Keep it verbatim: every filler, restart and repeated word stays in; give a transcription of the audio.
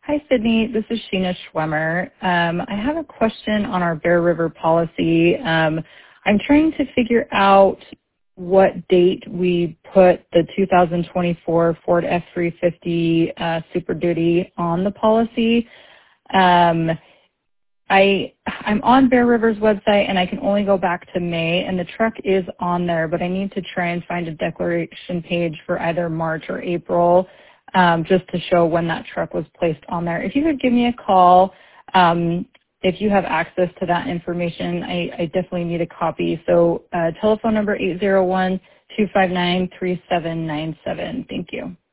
Hi, Sydney. This is Sheena Schwemmer. Um, I have a question on our Bear River policy. Um, I'm trying to figure out what date we put the two thousand twenty-four Ford F three fifty uh, Super Duty on the policy. Um, I, I'm on Bear River's website, and I can only go back to May, and the truck is on there, but I need to try and find a declaration page for either March or April, um, just to show when that truck was placed on there. If you could give me a call, um, if you have access to that information, I, I definitely need a copy. So uh, telephone number eight zero one, two five nine, three seven nine seven. Thank you.